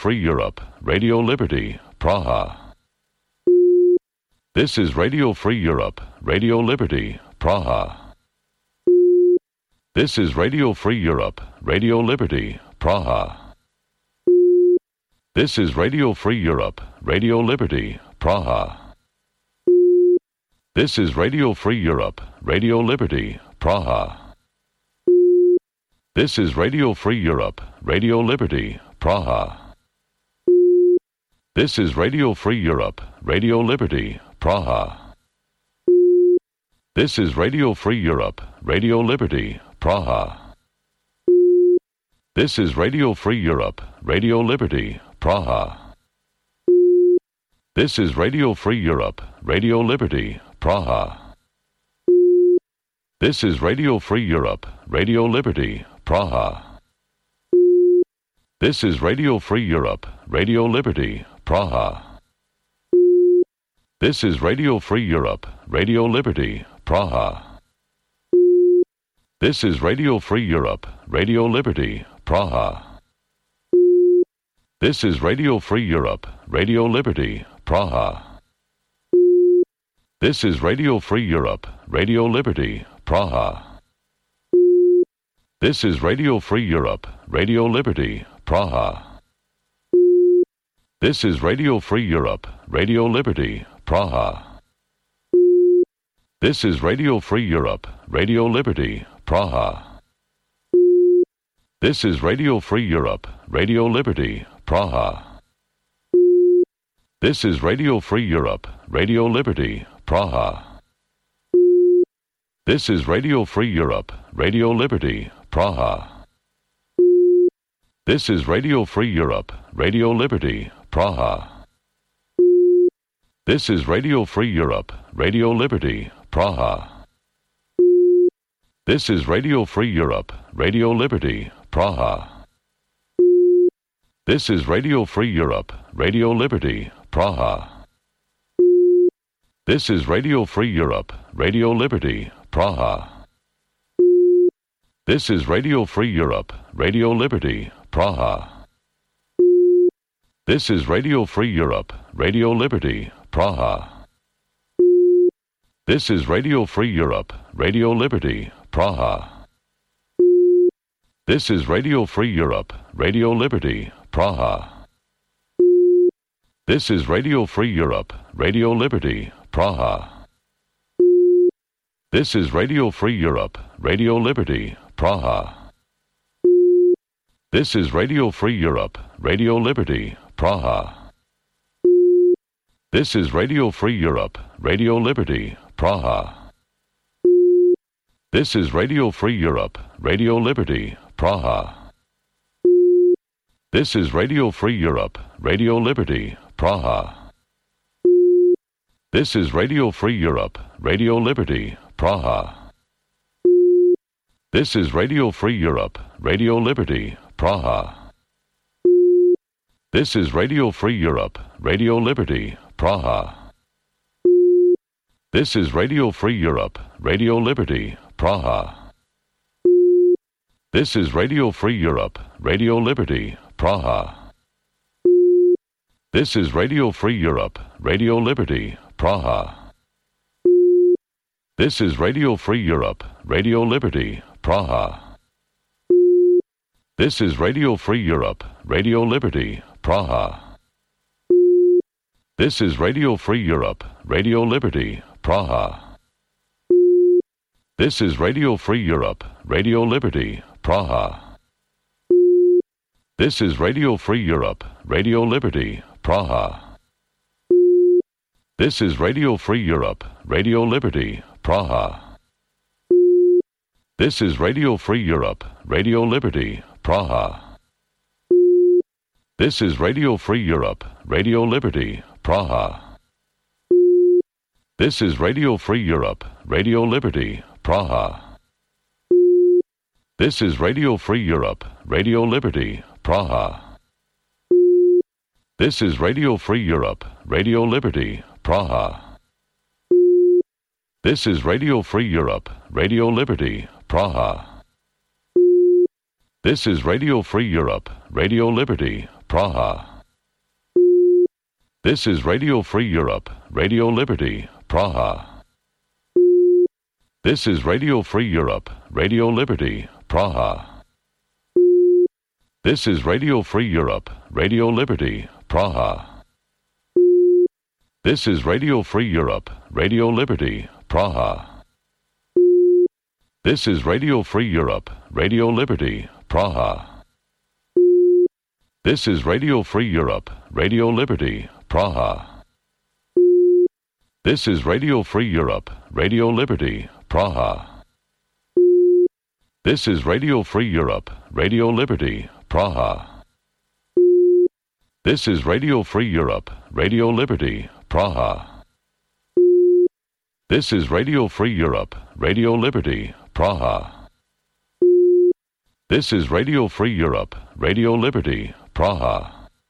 Free Europe, Radio Liberty, Praha. This is Radio Free Europe, Radio Liberty, Praha. This is Radio Free Europe, Radio Liberty, Praha. This is Radio Free Europe, Radio Liberty, Praha. This is Radio Free Europe, Radio Liberty, Praha. This is Radio Free Europe, Radio Liberty, Praha. This is Radio Free Europe, Radio Liberty, Praha. This is Radio Free Europe, Radio Liberty, Praha. This is Radio Free Europe, Radio Liberty, Praha. This is Radio Free Europe, Radio Liberty, Praha. This is Radio Free Europe, Radio Liberty, Praha. This is Radio Free Europe, Radio Liberty, Praha. This is Radio Free Europe, Radio Liberty, Praha. This is Radio Free Europe, Radio Liberty, Praha. This is Radio Free Europe, Radio Liberty, Praha. This is Radio Free Europe, Radio Liberty, Praha. This is Radio Free Europe, Radio Liberty, Praha. This is Radio Free Europe, Radio Liberty, Praha. This is Radio Free Europe, Radio Liberty, Praha. This is Radio Free Europe, Radio Liberty, Praha. This is Radio Free Europe, Radio Liberty, Praha. This is Radio Free Europe, Radio Liberty, Praha. This is Radio Free Europe, Radio Liberty, Praha. This is Radio Free Europe, Radio Liberty, Praha. This is Radio Free Europe, Radio Liberty, Praha. This is Radio Free Europe, Radio Liberty, Praha. This is Radio Free Europe, Radio Liberty, Praha. This is Radio Free Europe, Radio Liberty, Praha. This is Radio Free Europe, Radio Liberty, Praha. This is Radio Free Europe, Radio Liberty, Praha. This is Radio Free Europe, Radio Liberty, Praha. This is Radio Free Europe, Radio Liberty, Praha. This is Radio Free Europe, Radio Liberty, Praha. This is Radio Free Europe, Radio Liberty, Praha. This is Radio Free Europe, Radio Liberty, Praha. This is Radio Free Europe, Radio Liberty, Praha. This is Radio Free Europe, Radio Liberty, Praha. This is Radio Free Europe, Radio Liberty, Praha. This is Radio Free Europe, Radio Liberty, Praha. This is Radio Free Europe, Radio Liberty, Praha. This is Radio Free Europe, Radio Liberty, Praha. This is Radio Free Europe, Radio Liberty, Praha. This is Radio Free Europe, Radio Liberty, Praha. This is Radio Free Europe, Radio Liberty, Praha. This is Radio Free Europe, Radio Liberty, Praha. This is Radio Free Europe, Radio Liberty, Praha. This is Radio Free Europe, Radio Liberty, Praha. This is Radio Free Europe, Radio Liberty, Praha. This is Radio Free Europe, Radio Liberty, Praha. This is Radio Free Europe, Radio Liberty, Praha. This is Radio Free Europe, Radio Liberty, Praha. This is Radio Free Europe, Radio Liberty, Praha. This is Radio Free Europe, Radio Liberty, Praha. This is Radio Free Europe, Radio Liberty, Praha. This is Radio Free Europe, Radio Liberty, Praha. This is Radio Free Europe, Radio Liberty, Praha. This is Radio Free Europe, Radio Liberty, Praha. This is Radio Free Europe, Radio Liberty, Praha. This is Radio Free Europe, Radio Liberty, Praha. This is Radio Free Europe, Radio Liberty, Praha. This is Radio Free Europe, Radio Liberty, Praha. This is Radio Free Europe, Radio Liberty, Praha. This is Radio Free Europe, Radio Liberty, Praha. This is Radio Free Europe, Radio Liberty, Praha. This is Radio Free Europe, Radio Liberty, Praha. This is Radio Free Europe, Radio Liberty, Praha. This is Radio Free Europe, Radio Liberty, Praha.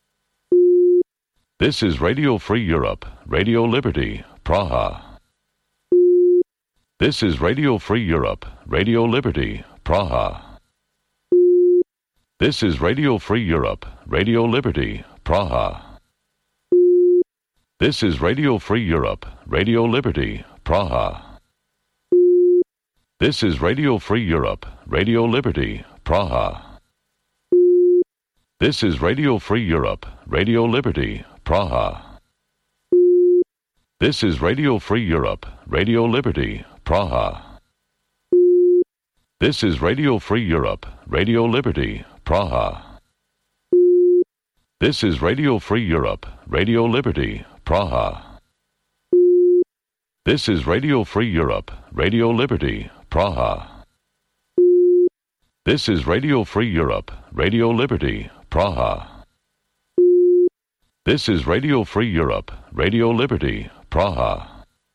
This is Radio Free Europe, Radio Liberty, Praha. This is Radio Free Europe, Radio Liberty, Praha. This is Radio Free Europe, Radio Liberty, Praha. This is Radio Free Europe, Radio Liberty, Praha. This is Radio Free Europe, Radio Liberty, Praha. This is Radio Free Europe, Radio Liberty, Praha. This is Radio Free Europe, Radio Liberty, Praha. This is Radio Free Europe, Radio Liberty, Praha. This is Radio Free Europe, Radio Liberty, Praha. This is Radio Free Europe, Radio Liberty, Praha. This is Radio Free Europe, Radio Liberty, Praha. This is Radio Free Europe, Radio Liberty, Praha.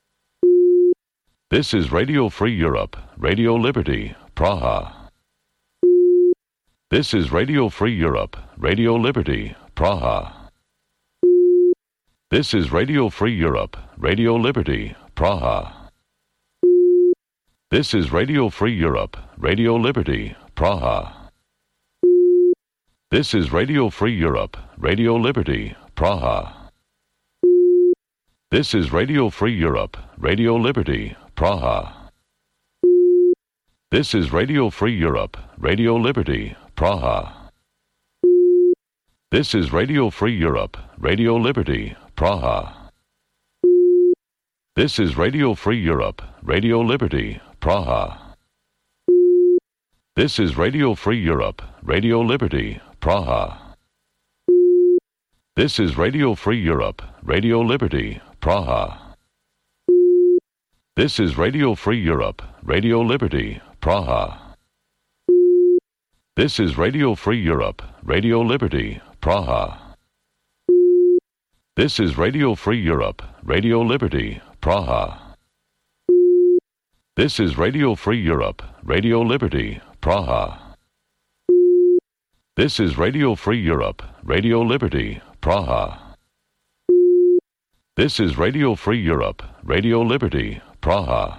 This is Radio Free Europe, Radio Liberty, Praha. This is Radio Free Europe, Radio Liberty, Praha. This is Radio Free Europe, Radio Liberty, Praha. This is Radio Free Europe, Radio Liberty, Praha. This is Radio Free Europe, Radio Liberty, Praha. This is Radio Free Europe, Radio Liberty, Praha. This is Radio Free Europe, Radio Liberty, Praha. This is Radio Free Europe, Radio Liberty, Praha. This is Radio Free Europe, Radio Liberty, Praha. This is Radio Free Europe, Radio Liberty, Praha. This is Radio Free Europe, Radio Liberty, Praha. This is Radio Free Europe, Radio Liberty, Praha. This is Radio Free Europe, Radio Liberty, Praha. This is Radio Free Europe, Radio Liberty, Praha. This is Radio Free Europe, Radio Liberty, Praha. This is Radio Free Europe, Radio Liberty, Praha. This is Radio Free Europe, Radio Liberty, Praha.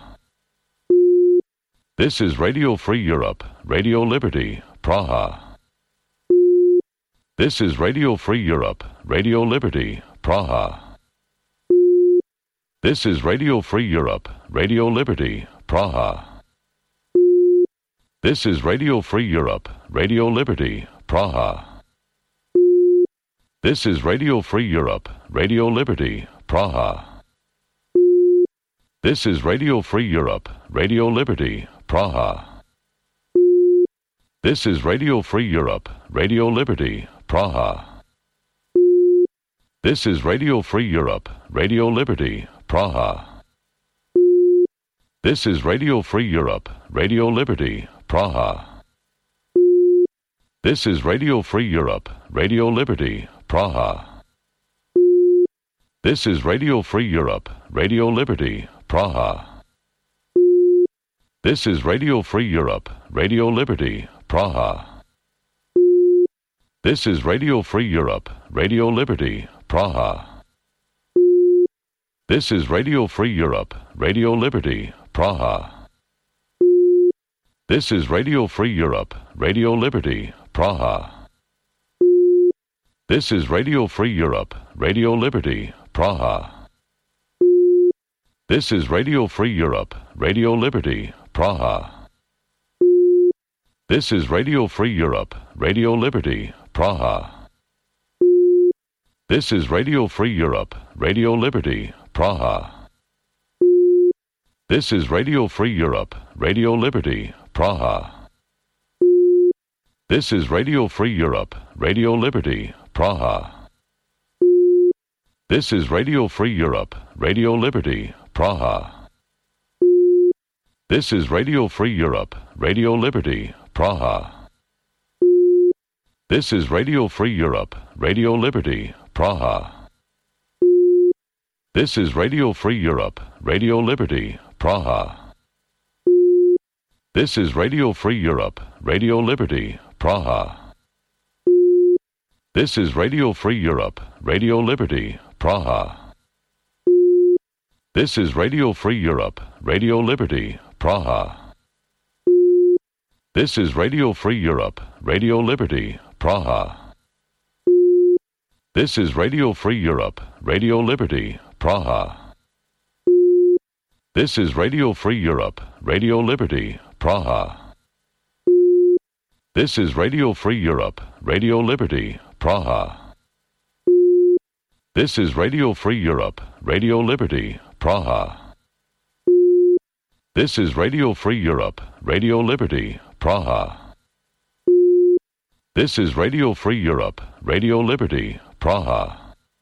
This is Radio Free Europe, Radio Liberty, Praha. This is Radio Free Europe, Radio Liberty, Praha. This is Radio Free Europe, Radio Liberty, Praha. This is Radio Free Europe, Radio Liberty, Praha. This is Radio Free Europe, Radio Liberty, Praha. This is Radio Free Europe, Radio Liberty, Praha. This is Radio Free Europe, Radio Liberty, Praha. This is Radio Free Europe, Radio Liberty, Praha. This is Radio Free Europe, Radio Liberty, Praha. This is Radio Free Europe, Radio Liberty, Praha. This is Radio Free Europe, Radio Liberty, Praha. This is Radio Free Europe, Radio Liberty, Praha. This is Radio Free Europe, Radio Liberty, Praha. This is Radio Free Europe, Radio Liberty, Praha. This is Radio Free Europe, Radio Liberty, Praha. This is Radio Free Europe, Radio Liberty, Praha. This is Radio Free Europe, Radio Liberty, Praha. This is Radio Free Europe, Radio Liberty, Praha. This is Radio Free Europe, Radio Liberty, Praha. This is Radio Free Europe, Radio Liberty, Praha. This is Radio Free Europe, Radio Liberty, Praha. This is Radio Free Europe, Radio Liberty, Praha. This is Radio Free Europe, Radio Liberty, Praha. This is Radio Free Europe, Radio Liberty, Praha. This is Radio Free Europe, Radio Liberty, Praha. This is Radio Free Europe, Radio Liberty, Praha. This is Radio Free Europe, Radio Liberty, Praha. This is Radio Free Europe, Radio Liberty, Praha. This is Radio Free Europe, Radio Liberty, Praha. This is Radio Free Europe, Radio Liberty, Praha. This is Radio Free Europe, Radio Liberty, Praha. This is Radio Free Europe, Radio Liberty, Praha. This is Radio Free Europe, Radio Liberty, Praha. This is Radio Free Europe, Radio Liberty, Praha. This is Radio Free Europe, Radio Liberty, Praha.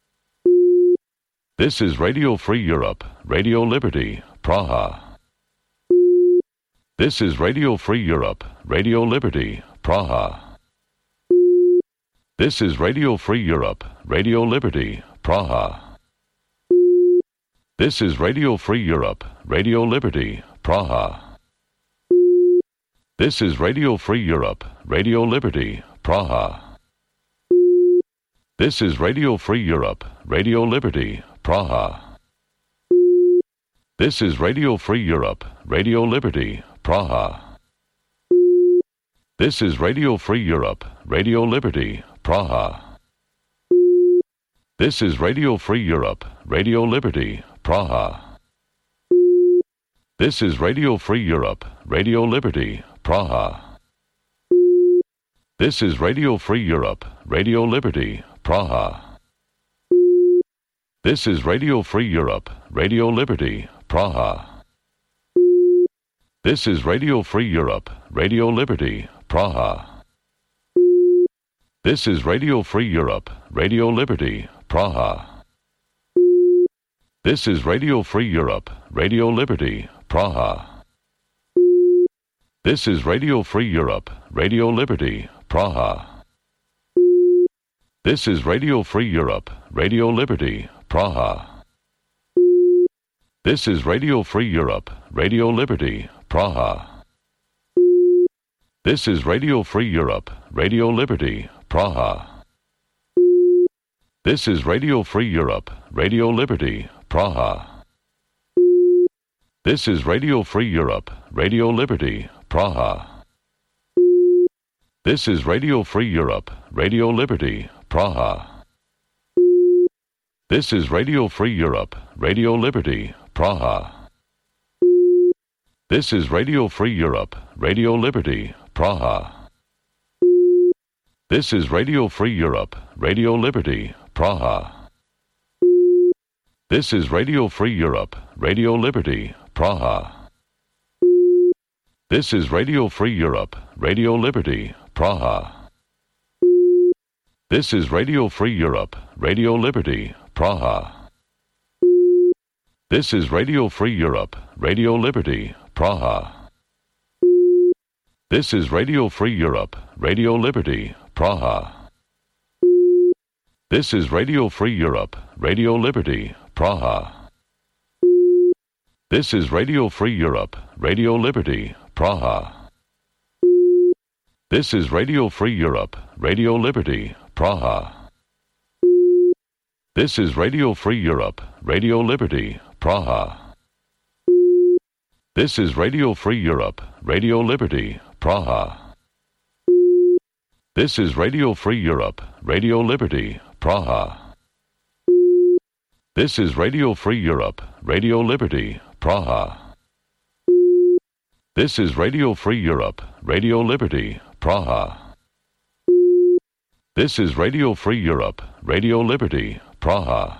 This is Radio Free Europe, Radio Liberty, Praha. This is Radio Free Europe, Radio Liberty, Praha. This is Radio Free Europe, Radio Liberty, Praha. This is Radio Free Europe, Radio Liberty, Praha. This is Radio Free Europe, Radio Liberty, Praha. This is Radio Free Europe, Radio Liberty, Praha. This is Radio Free Europe, Radio Liberty, Praha. This is Radio Free Europe, Radio Liberty, Praha. This is Radio Free Europe, Radio Liberty, Praha. This is Radio Free Europe, Radio Liberty, Praha. This is Radio Free Europe, Radio Liberty, Praha. This is Radio Free Europe, Radio Liberty, Praha. This is Radio Free Europe, Radio Liberty, Praha. This is Radio Free Europe, Radio Liberty, Praha. This is Radio Free Europe, Radio Liberty, Praha. This is Radio Free Europe, Radio Liberty, Praha. This is Radio Free Europe, Radio Liberty, Praha. This is Radio Free Europe, Radio Liberty, Praha. This is Radio Free Europe, Radio Liberty, Praha. This is Radio Free Europe, Radio Liberty, Praha. This is Radio Free Europe, Radio Liberty, Praha. This is Radio Free Europe, Radio Liberty, Praha. This is Radio Free Europe, Radio Liberty, Praha. This is Radio Free Europe, Radio Liberty, Praha. This is Radio Free Europe, Radio Liberty, Praha. This is Radio Free Europe, Radio Liberty, Praha. This is Radio Free Europe, Radio Liberty, Praha. This is Radio Free Europe, Radio Liberty, Praha. This is Radio Free Europe, Radio Liberty, Praha. This is Radio Free Europe, Radio Liberty, Praha. This is Radio Free Europe, Radio Liberty, Praha. This is Radio Free Europe, Radio Liberty, Praha. This is Radio Free Europe, Radio Liberty, Praha. This is Radio Free Europe, Radio Liberty, Praha. This is Radio Free Europe, Radio Liberty, Praha. This is Radio Free Europe, Radio Liberty, Praha. This is Radio Free Europe, Radio Liberty, Praha. This is Radio Free Europe, Radio Liberty, Praha. This is Radio Free Europe, Radio Liberty, Praha.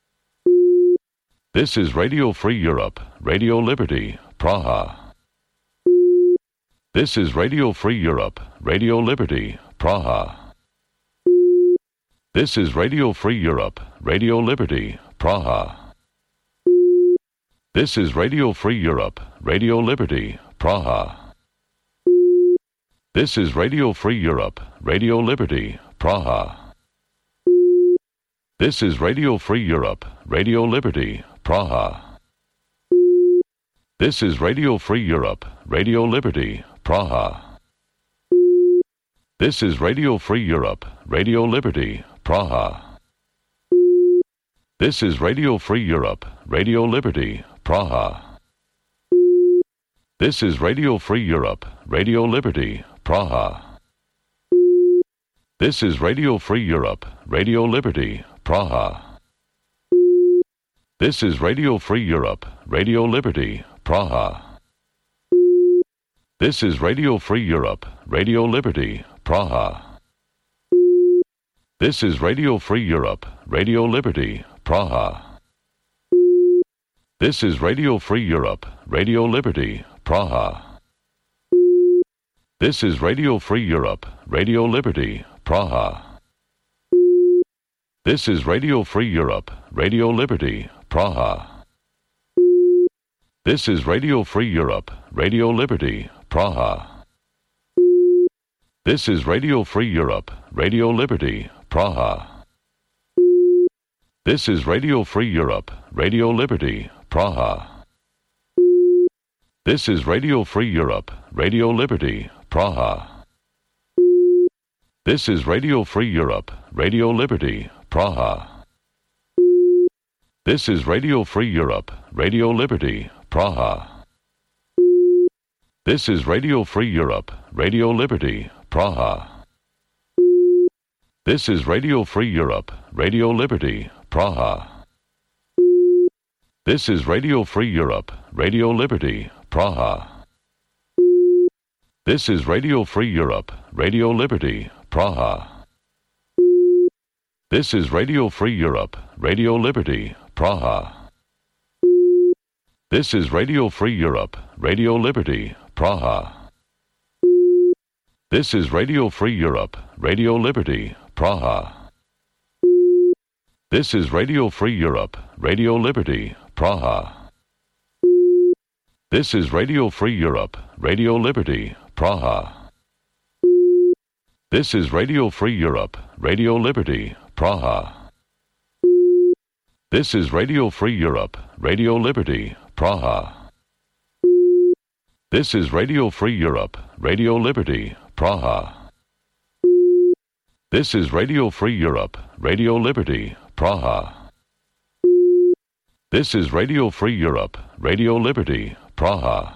This is Radio Free Europe, Radio Liberty, Praha. This is Radio Free Europe, Radio Liberty, Praha. This is Radio Free Europe, Radio Liberty, Praha. This is Radio Free Europe, Radio Liberty, Praha. This is Radio Free Europe, Radio Liberty, Praha. This is Radio Free Europe, Radio Liberty, Praha. This is Radio Free Europe, Radio Liberty, Praha. This is Radio Free Europe, Radio Liberty, Praha. This is Radio Free Europe, Radio Liberty, Praha. This is Radio Free Europe, Radio Liberty, Praha. This is Radio Free Europe, Radio Liberty, Praha. This is Radio Free Europe, Radio Liberty, Praha. This is Radio Free Europe, Radio Liberty, Praha. This is Radio Free Europe, Radio Liberty, Praha. This is Radio Free Europe, Radio Liberty, Praha. This is Radio Free Europe, Radio Liberty, Praha. This is Radio Free Europe, Radio Liberty, Praha. This is Radio Free Europe, Radio Liberty, Praha. This is Radio Free Europe, Radio Liberty, Praha. This is Radio Free Europe, Radio Liberty, Praha. This is Radio Free Europe, Radio Liberty, Praha. This is Radio Free Europe, Radio Liberty, Praha. This is Radio Free Europe, Radio Liberty, Praha. This is Radio Free Europe, Radio Liberty, Praha. This is Radio Free Europe, Radio Liberty, Praha. This is Radio Free Europe, Radio Liberty, Praha. This is Radio Free Europe, Radio Liberty, Praha. This is Radio Free Europe, Radio Liberty, Praha. This is Radio Free Europe, Radio Liberty, Praha. This is Radio Free Europe, Radio Liberty, Praha. This is Radio Free Europe, Radio Liberty, Praha. This is Radio Free Europe, Radio Liberty, Praha. This is Radio Free Europe, Radio Liberty, Praha. This is Radio Free Europe, Radio Liberty, Praha. This is Radio Free Europe, Radio Liberty, Praha. This is Radio Free Europe, Radio Liberty, Praha. This is Radio Free Europe, Radio Liberty, Praha.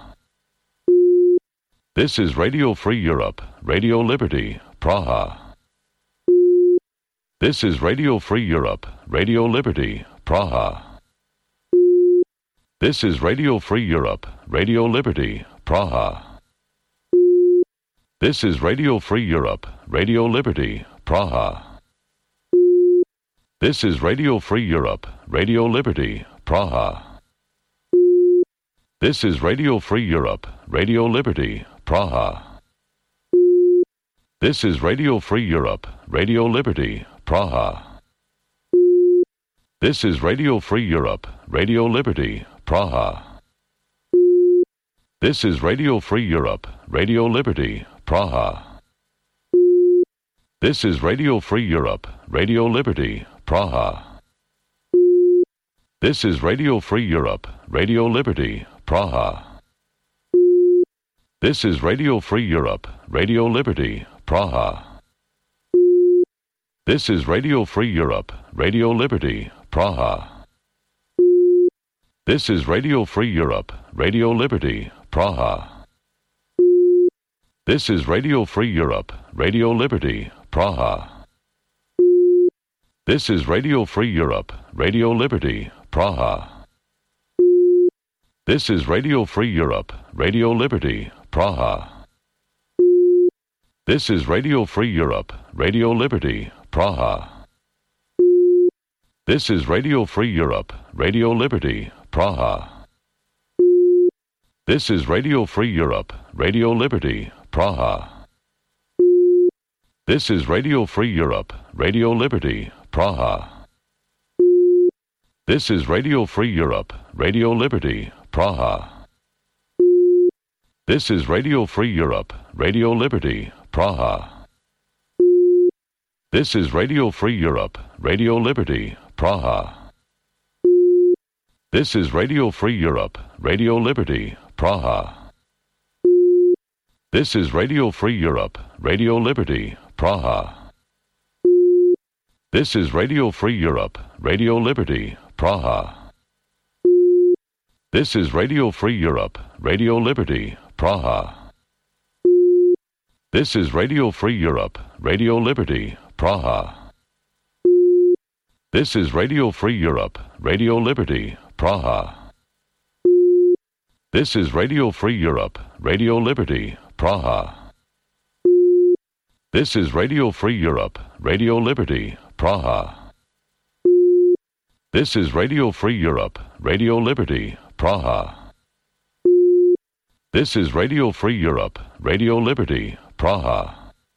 This is Radio Free Europe, Radio Liberty, Praha. This is Radio Free Europe, Radio Liberty, Praha. This is Radio Free Europe, Radio Liberty, Praha. This is Radio Free Europe, Radio Liberty, Praha. This is Radio Free Europe, Radio Liberty, Praha. This is Radio Free Europe, Radio Liberty, Praha. This is Radio Free Europe, Radio Liberty, Praha. This is Radio Free Europe, Radio Liberty, Praha. This is Radio Free Europe, Radio Liberty, Praha. This is Radio Free Europe, Radio Liberty, Praha. This is Radio Free Europe, Radio Liberty, Praha. This is Radio Free Europe, Radio Liberty, Praha. This is Radio Free Europe, Radio Liberty, Praha. This is Radio Free Europe, Radio Liberty, Praha. This is Radio Free Europe, Radio Liberty, Praha. This is Radio Free Europe, Radio Liberty, Praha. This is Radio Free Europe, Radio Liberty, Praha. This is Radio Free Europe, Radio Liberty, Praha. This is Radio Free Europe, Radio Liberty, Praha. This is Radio Free Europe, Radio Liberty, Praha. This is Radio Free Europe, Radio Liberty, Praha. This is Radio Free Europe, Radio Liberty, Praha. This is Radio Free Europe, Radio Liberty, Praha. This is Radio Free Europe, Radio Liberty, Praha. This is Radio Free Europe, Radio Liberty, Praha. This is Radio Free Europe, Radio Liberty, Praha. This is Radio Free Europe, Radio Liberty, Praha. This is Radio Free Europe, Radio Liberty, Praha. This is Radio Free Europe, Radio Liberty, Praha. This is Radio Free Europe, Radio Liberty, Praha. This is Radio Free Europe, Radio Liberty, Praha. This is Radio Free Europe, Radio Liberty, Praha. This is Radio Free Europe, Radio Liberty, Praha. This is Radio Free Europe, Radio Liberty, Praha.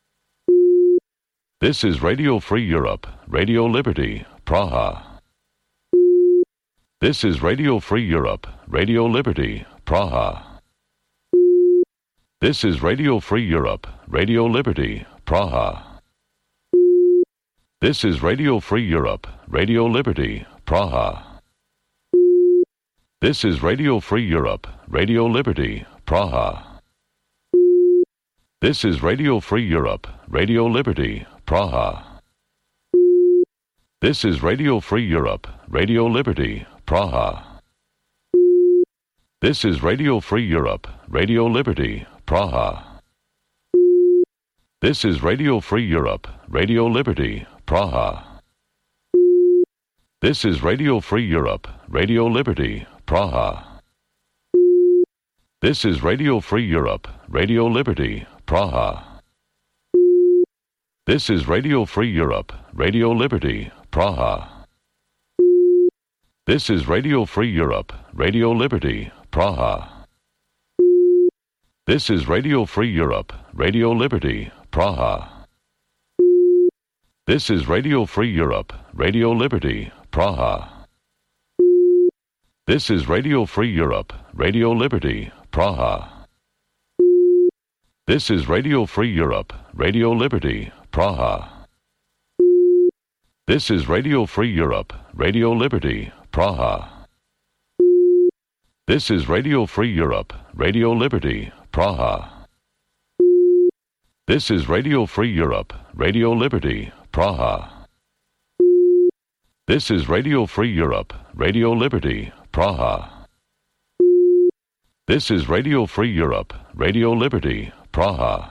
This is Radio Free Europe, Radio Liberty, Praha. This is Radio Free Europe, Radio Liberty, Praha. This is Radio Free Europe, Radio Liberty, Praha. This is Radio Free Europe, Radio Liberty, Praha. This is Radio Free Europe, Radio Liberty, Praha. This is Radio Free Europe, Radio Liberty, Praha. This is Radio Free Europe, Radio Liberty, Praha. This is Radio Free Europe, Radio Liberty, Praha. This is Radio Free Europe, Radio Liberty, Praha. This is Radio Free Europe, Radio Liberty, Praha. This is Radio Free Europe, Radio Liberty, Praha. This is Radio Free Europe, Radio Liberty, Praha. This is Radio Free Europe, Radio Liberty, Praha. This is Radio Free Europe, Radio Liberty, Praha. This is Radio Free Europe, Radio Liberty, Praha. This is Radio Free Europe, Radio Liberty, Praha. This is Radio Free Europe, Radio Liberty, Praha. This is Radio Free Europe, Radio Liberty, Praha. This is Radio Free Europe, Radio Liberty, Praha. This is Radio Free Europe, Radio Liberty, Praha. This is Radio Free Europe, Radio Liberty, Praha. This is Radio Free Europe, Radio Liberty, Praha.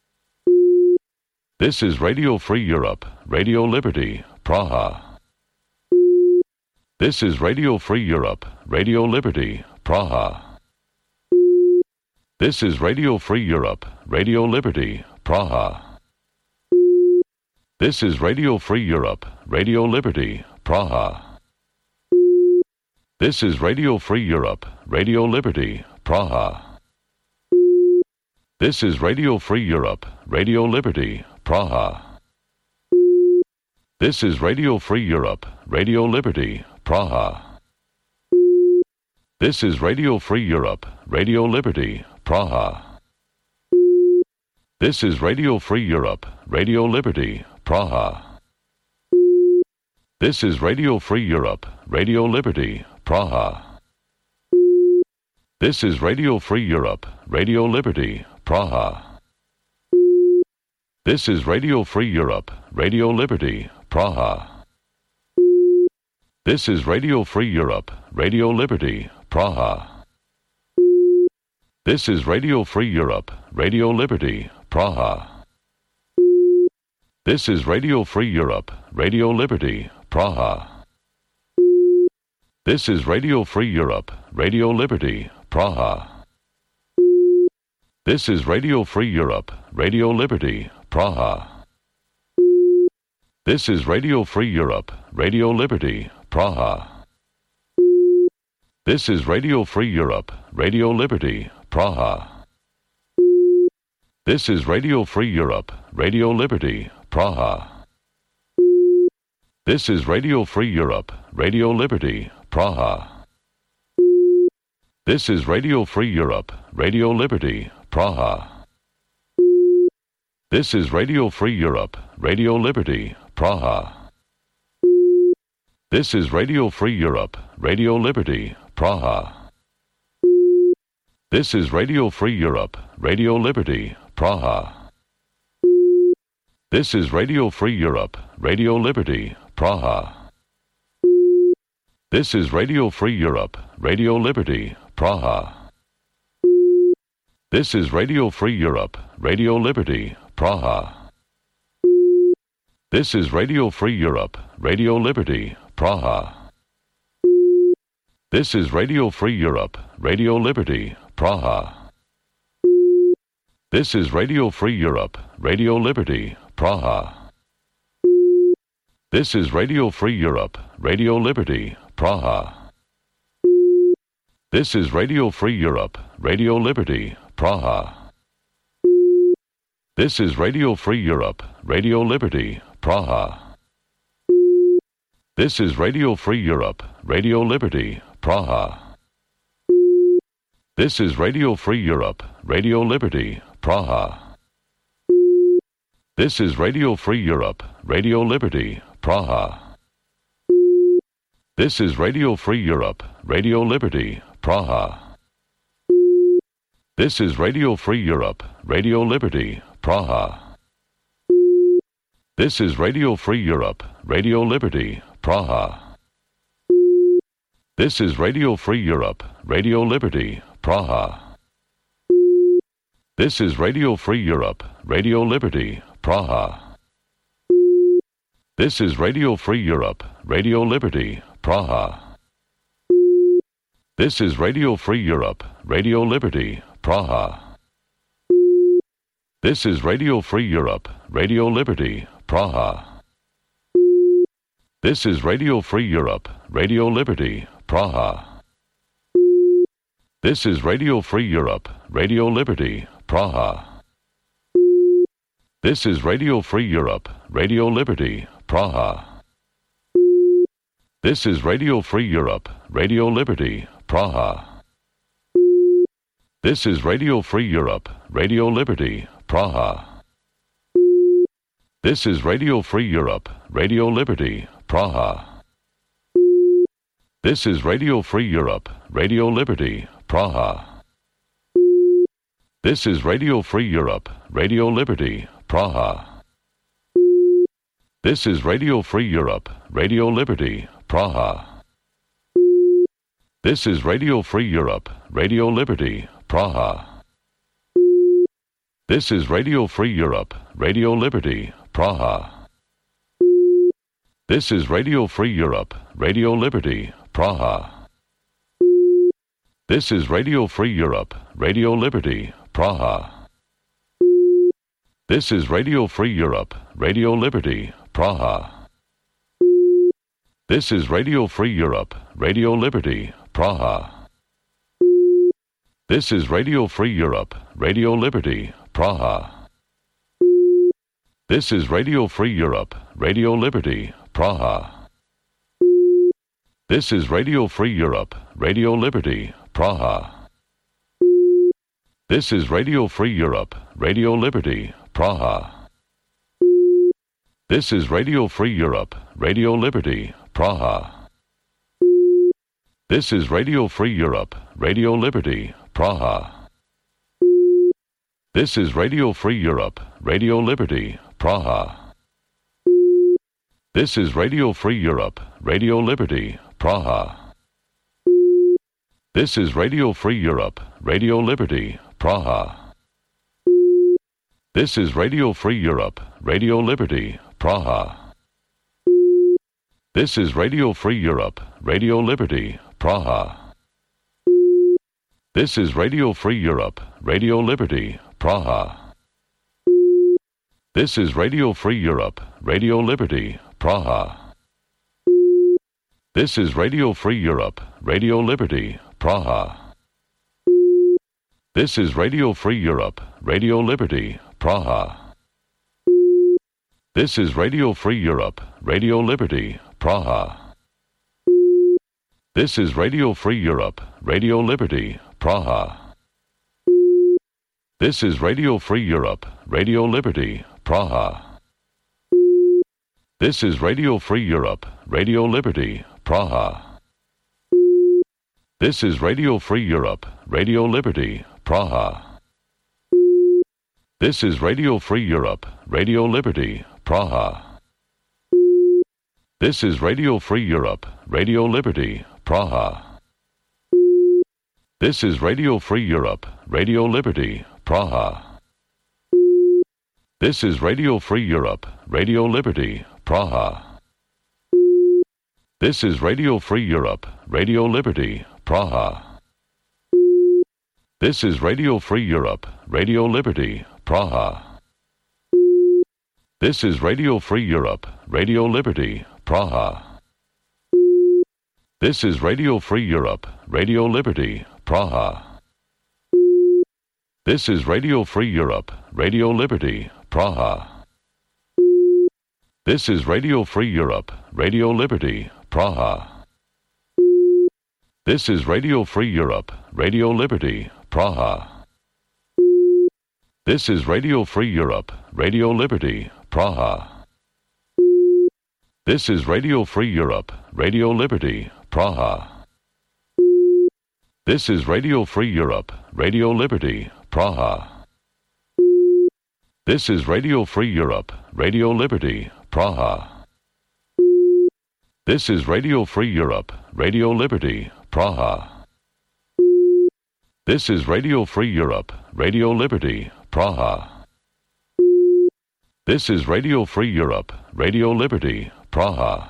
This is Radio Free Europe, Radio Liberty, Praha. This is Radio Free Europe, Radio Liberty, Praha. This is Radio Free Europe, Radio Liberty, Praha. This is Radio Free Europe, Radio Liberty, Praha. This is Radio Free Europe, Radio Liberty, Praha. This is Radio Free Europe, Radio Liberty, Praha. This is Radio Free Europe, Radio Liberty, Praha. This is Radio Free Europe, Radio Liberty, Praha. This is Radio Free Europe, Radio Liberty, Praha. This is Radio Free Europe, Radio Liberty, Praha. This is Radio Free Europe, Radio Liberty, Praha. This is Radio Free Europe, Radio Liberty, Praha. This is Radio Free Europe, Radio Liberty, Praha. This is Radio Free Europe, Radio Liberty, Praha. This is Radio Free Europe, Radio Liberty, Praha. This is Radio Free Europe, Radio Liberty, Praha. This is Radio Free Europe, Radio Liberty, Praha. This is Radio Free Europe, Radio Liberty, Praha. This is Radio Free Europe, Radio Liberty, Praha. This is Radio Free Europe, Radio Liberty, Praha. This is Radio Free Europe, Radio Liberty, Praha. This is Radio Free Europe, Radio Liberty, Praha. This is Radio Free Europe, Radio Liberty, Praha. This is Radio Free Europe, Radio Liberty, Praha. This is Radio Free Europe, Radio Liberty, Praha. This is Radio Free Europe, Radio Liberty, Praha. This is Radio Free Europe, Radio Liberty, Praha. This is Radio Free Europe, Radio Liberty, Praha. This is Radio Free Europe, Radio Liberty, Praha. This is Radio Free Europe, Radio Liberty, Praha. This is Radio Free Europe, Radio Liberty, Praha. This is Radio Free Europe, Radio Liberty, Praha. This is Radio Free Europe, Radio Liberty, Praha. This is Radio Free Europe, Radio Liberty, Praha. This is Radio Free Europe, Radio Liberty, Praha. This is Radio Free Europe, Radio Liberty, Praha. This is Radio Free Europe, Radio Liberty, Praha. This is Radio Free Europe, Radio Liberty, Praha. This is Radio Free Europe, Radio Liberty, Praha. This is Radio Free Europe, Radio Liberty, Praha. This is Radio Free Europe, Radio Liberty, Praha. This is Radio Free Europe, Radio Liberty, Praha. This is Radio Free Europe, Radio Liberty, Praha. This is Radio Free Europe, Radio Liberty, Praha. This is Radio Free Europe, Radio Liberty, Praha. This is Radio Free Europe, Radio Liberty, Praha. This is Radio Free Europe, Radio Liberty, Praha. This is Radio Free Europe, Radio Liberty, Praha. This is Radio Free Europe, Radio Liberty, Praha. This is Radio Free Europe, Radio Liberty, Praha. This is Radio Free Europe, Radio Liberty, Praha. This is Radio Free Europe, Radio Liberty, Praha. This is Radio Free Europe, Radio Liberty, Praha. This is Radio Free Europe, Radio Liberty, Praha. This is Radio Free Europe, Radio Liberty, Praha. This is Radio Free Europe, Radio Liberty, Praha. This is Radio Free Europe, Radio Liberty, Praha. This is Radio Free Europe, Radio Liberty, Praha. This is Radio Free Europe, Radio Liberty, Praha. This is Radio Free Europe, Radio Liberty, Praha. This is Radio Free Europe, Radio Liberty, Praha. This is Radio Free Europe, Radio Liberty, Praha. This is Radio Free Europe, Radio Liberty, Praha. This is Radio Free Europe, Radio Liberty, Praha. This is Radio Free Europe, Radio Liberty, Praha. This is Radio Free Europe, Radio Liberty, Praha. This is Radio Free Europe, Radio Liberty, Praha. This is Radio Free Europe, Radio Liberty, Praha. This is Radio Free Europe, Radio Liberty, Praha. This is Radio Free Europe, Radio Liberty, Praha. This is Radio Free Europe, Radio Liberty, Praha. This is Radio Free Europe, Radio Liberty, Praha. This is Radio Free Europe, Radio Liberty, Praha. This is Radio Free Europe, Radio Liberty, Praha. This is Radio Free Europe, Radio Liberty, Praha. This is Radio Free Europe, Radio Liberty, Praha. This is Radio Free Europe, Radio Liberty, Praha. This is Radio Free Europe, Radio Liberty, Praha. This is Radio Free Europe, Radio Liberty, Praha. This is Radio Free Europe, Radio Liberty, Praha. This is Radio Free Europe, Radio Liberty, Praha. This is Radio Free Europe, Radio Liberty, Praha. This is Radio Free Europe, Radio Liberty, Praha. This is Radio Free Europe, Radio Liberty, Praha. This is Radio Free Europe, Radio Liberty, Praha. This is Radio Free Europe, Radio Liberty, Praha. This is Radio Free Europe, Radio Liberty, Praha. This is Radio Free Europe, Radio Liberty, Praha. This is Radio Free Europe, Radio Liberty, Praha. This is Radio Free Europe, Radio Liberty, Praha. This is Radio Free Europe, Radio Liberty, Praha. This is Radio Free Europe, Radio Liberty, Praha. This is Radio Free Europe, Radio Liberty, Praha. This is Radio Free Europe, Radio Liberty, Praha. This is Radio Free Europe, Radio Liberty, Praha. This is Radio Free Europe, Radio Liberty, Praha. This is Radio Free Europe, Radio Liberty, Praha. This is Radio Free Europe, Radio Liberty, Praha.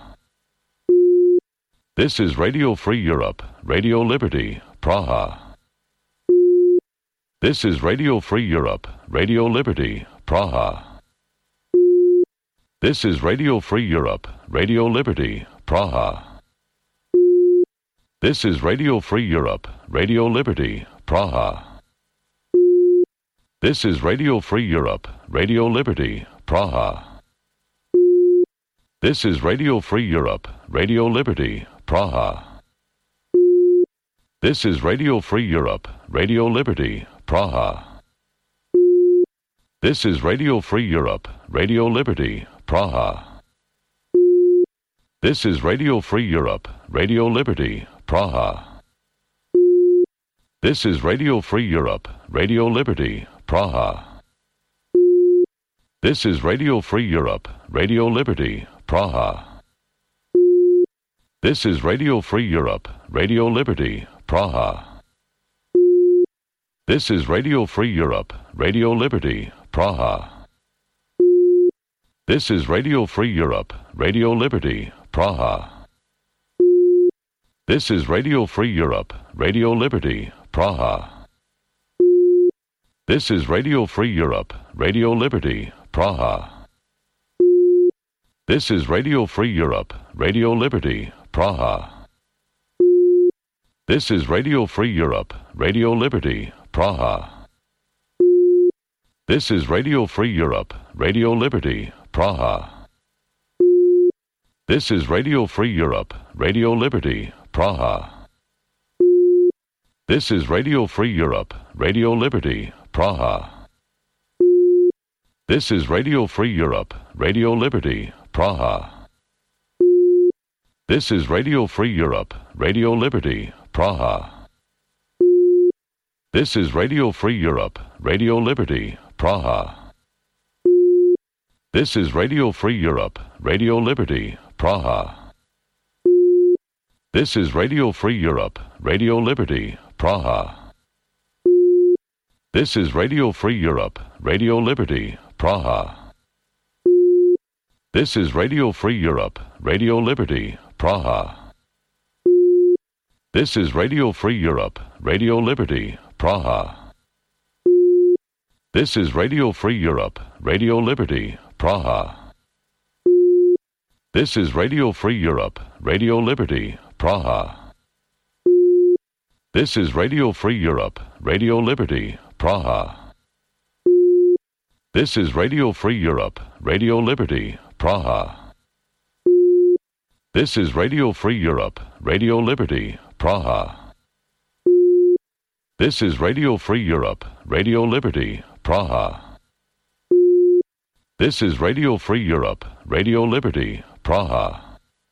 This is Radio Free Europe, Radio Liberty, Praha. This is Radio Free Europe, Radio Liberty, Praha. This is Radio Free Europe, Radio Liberty, Praha. This is Radio Free Europe, Radio Liberty, Praha. This is Radio Free Europe, Radio Liberty, Praha. This is Radio Free Europe, Radio Liberty, Praha. This is Radio Free Europe, Radio Liberty, Praha. This is Radio Free Europe, Radio Liberty, Praha. This is Radio Free Europe, Radio Liberty, Praha. This is Radio Free Europe, Radio Liberty, Praha. This is Radio Free Europe, Radio Liberty, Praha. This is Radio Free Europe, Radio Liberty, Praha. This is Radio Free Europe, Radio Liberty, Praha. This is Radio Free Europe, Radio Liberty, Praha. This is Radio Free Europe, Radio Liberty, Praha. This is Radio Free Europe, Radio Liberty, Praha. This is Radio Free Europe, Radio Liberty, Praha. This is Radio Free Europe, Radio Liberty, Praha. This is Radio Free Europe, Radio Liberty, Praha. This is Radio Free Europe, Radio Liberty, Praha. This is Radio Free Europe, Radio Liberty, Praha. This is Radio Free Europe, Radio Liberty, Praha. This is Radio Free Europe, Radio Liberty, Praha. This is Radio Free Europe, Radio Liberty, Praha. This is Radio Free Europe, Radio Liberty, Praha. This is Radio Free Europe, Radio Liberty, Praha. This is Radio Free Europe, Radio Liberty, Praha. This is Radio Free Europe, Radio Liberty, Praha. This is Radio Free Europe, Radio Liberty, Praha. This is Radio Free Europe, Radio Liberty, Praha. This is Radio Free Europe, Radio Liberty, Praha. This is Radio Free Europe, Radio Liberty, Praha. This is Radio Free Europe, Radio Liberty, Praha. This is Radio Free Europe, Radio Liberty, Praha. This is Radio Free Europe, Radio Liberty, Praha. This is Radio Free Europe, Radio Liberty, Praha.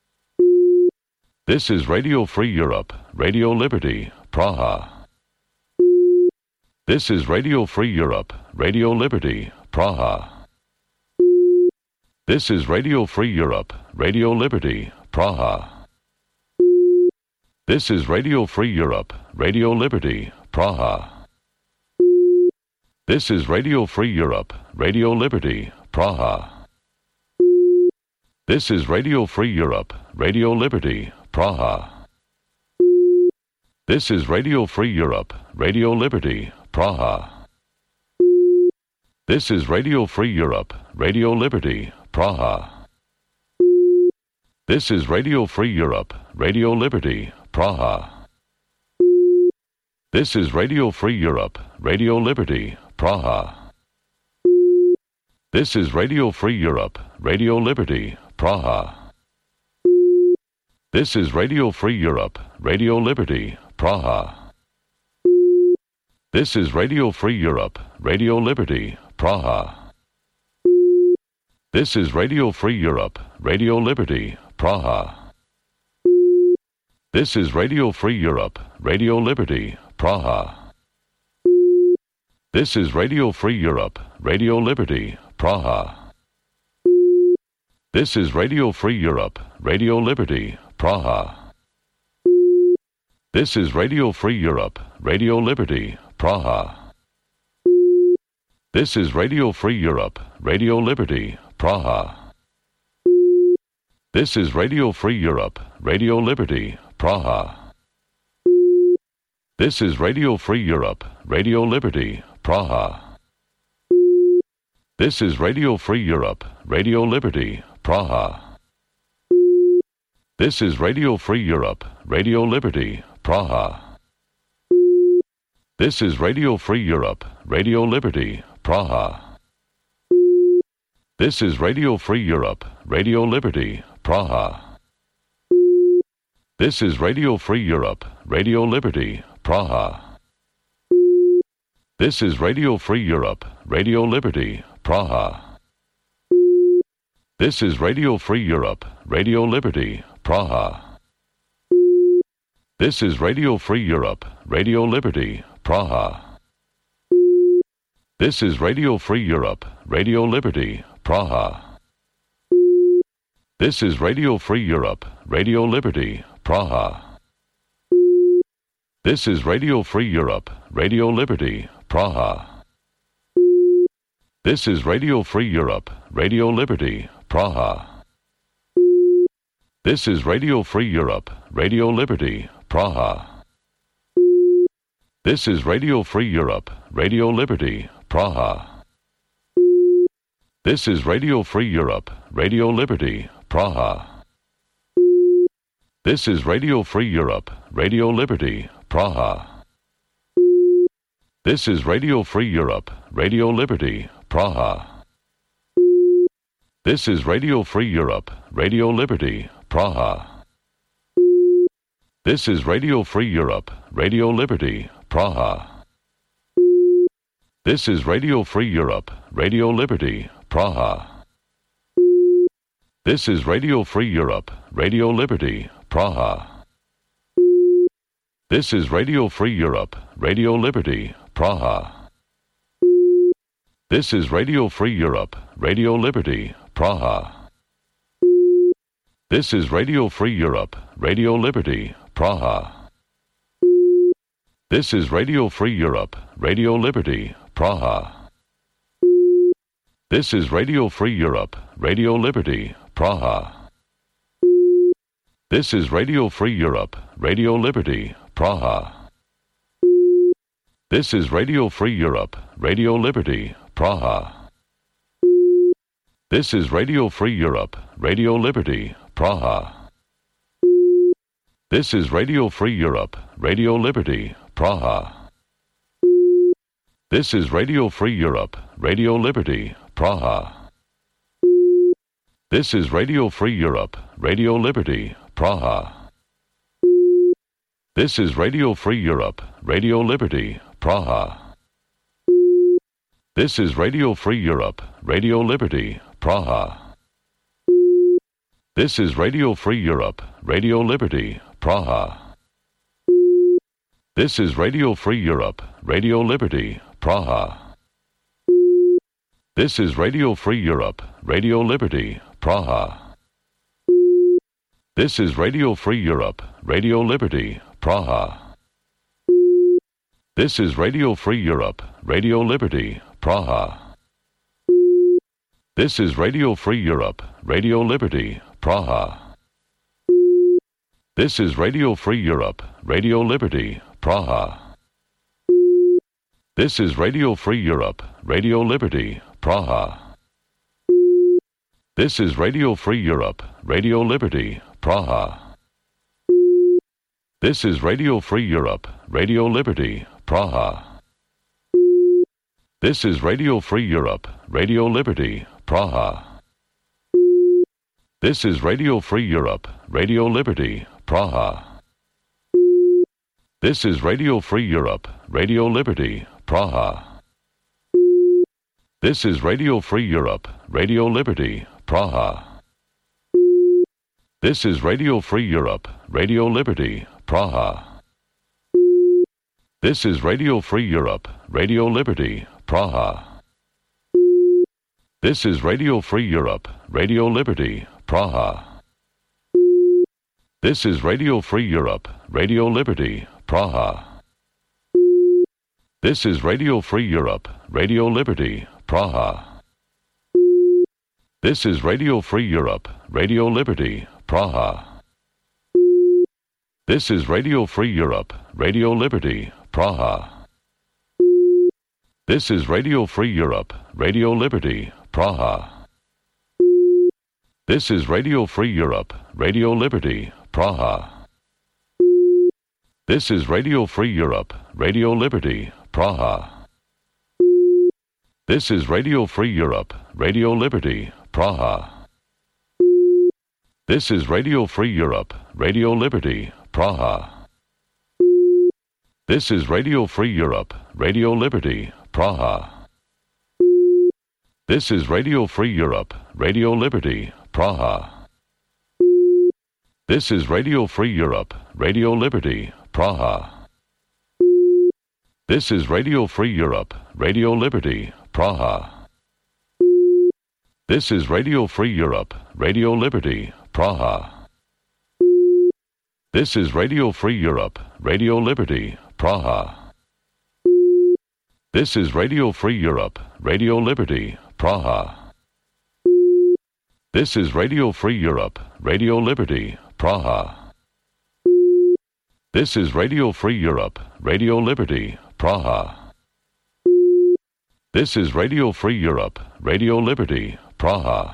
This is Radio Free Europe, Radio Liberty, Praha. This is Radio Free Europe, Radio Liberty, Praha. This is Radio Free Europe, Radio Liberty, Praha. This is Radio Free Europe, Radio Liberty, Praha. This is Radio Free Europe, Radio Liberty, Praha. This is Radio Free Europe, Radio Liberty, Praha. This is Radio Free Europe, Radio Liberty, Praha. This is Radio Free Europe, Radio Liberty, Praha. This is Radio Free Europe, Radio Liberty, Praha. This is Radio Free Europe, Radio Liberty, Praha. This is Radio Free Europe, Radio Liberty, Praha. This is Radio Free Europe, Radio Liberty, Praha. This is Radio Free Europe, Radio Liberty, Praha. This is Radio Free Europe, Radio Liberty, Praha. This is Radio Free Europe, Radio Liberty, Praha. This is Radio Free Europe, Radio Liberty, Praha. This is Radio Free Europe, Radio Liberty, Praha. This is Radio Free Europe, Radio Liberty, Praha. This is Radio Free Europe, Radio Liberty, Praha. This is Radio Free Europe, Radio Liberty, Praha. This is Radio Free Europe, Radio Liberty, Praha. This is Radio Free Europe, Radio Liberty, Praha. This is Radio Free Europe, Radio Liberty, Praha. This is Radio Free Europe, Radio Liberty, Praha. This is Radio Free Europe, Radio Liberty, Praha. This is Radio Free Europe, Radio Liberty, Praha. This is Radio Free Europe, Radio Liberty, Praha. This is Radio Free Europe, Radio Liberty, Praha. This is Radio Free Europe, Radio Liberty, Praha. This is Radio Free Europe, Radio Liberty, Praha. This is Radio Free Europe, Radio Liberty, Praha. This is Radio Free Europe, Radio Liberty, Praha. This is Radio Free Europe, Radio Liberty, Praha. This is Radio Free Europe, Radio Liberty, Praha. This is Radio Free Europe, Radio Liberty, Praha. This is Radio Free Europe, Radio Liberty, Praha. This is Radio Free Europe, Radio Liberty, Praha. This is Radio Free Europe, Radio Liberty, Praha. This is Radio Free Europe, Radio Liberty, Praha. This is Radio Free Europe, Radio Liberty, Praha. This is Radio Free Europe, Radio Liberty, Praha. This is Radio Free Europe, Radio Liberty, Praha. This is Radio Free Europe, Radio Liberty, Praha. This is Radio Free Europe, Radio Liberty, Praha. This is Radio Free Europe, Radio Liberty, Praha. This is Radio Free Europe, Radio Liberty, Praha. This is Radio Free Europe, Radio Liberty, Praha. This is Radio Free Europe, Radio Liberty, Praha. This is Radio Free Europe, Radio Liberty, Praha. This is Radio Free Europe, Radio Liberty, Praha. This is Radio Free Europe, Radio Liberty, Praha. This is Radio Free Europe, Radio Liberty, Praha. This is Radio Free Europe, Radio Liberty, Praha. This is Radio Free Europe, Radio Liberty, Praha. This is Radio Free Europe, Radio Liberty, Praha. This is Radio Free Europe, Radio Liberty, Praha. This is Radio Free Europe, Radio Liberty, Praha. This is Radio Free Europe, Radio Liberty, Praha. This is Radio Free Europe, Radio Liberty, Praha. This is Radio Free Europe, Radio Liberty, Praha. This is Radio Free Europe, Radio Liberty, Praha. This is Radio Free Europe, Radio Liberty, Praha. This is Radio Free Europe, Radio Liberty, Praha. This is Radio Free Europe, Radio Liberty, Praha. This is Radio Free Europe, Radio Liberty, Praha. This is Radio Free Europe, Radio Liberty, Praha. This is Radio Free Europe, Radio Liberty, Praha. This is Radio Free Europe, Radio Liberty, Praha. This is Radio Free Europe, Radio Liberty, Praha. This is Radio Free Europe, Radio Liberty, Praha. This is Radio Free Europe, Radio Liberty, Praha. This is Radio Free Europe, Radio Liberty, Praha. This is Radio Free Europe, Radio Liberty, Praha. This is Radio Free Europe, Radio Liberty, Praha. This is Radio Free Europe, Radio Liberty, Praha. This is Radio Free Europe, Radio Liberty, Praha. This is Radio Free Europe, Radio Liberty, Praha. This is Radio Free Europe, Radio Liberty, Praha. This is Radio Free Europe, Radio Liberty, Praha. This is Radio Free Europe, Radio Liberty, Praha. This is Radio Free Europe, Radio Liberty, Praha. This is Radio Free Europe, Radio Liberty, Praha. This is Radio Free Europe, Radio Liberty, Praha. This is Radio Free Europe, Radio Liberty, Praha. This is Radio Free Europe, Radio Liberty, Praha. This is Radio Free Europe, Radio Liberty, Praha. This is Radio Free Europe, Radio Liberty, Praha. This is Radio Free Europe, Radio Liberty, Praha. This is Radio Free Europe, Radio Liberty, Praha. This is Radio Free Europe, Radio Liberty, Praha. This is Radio Free Europe, Radio Liberty, Praha.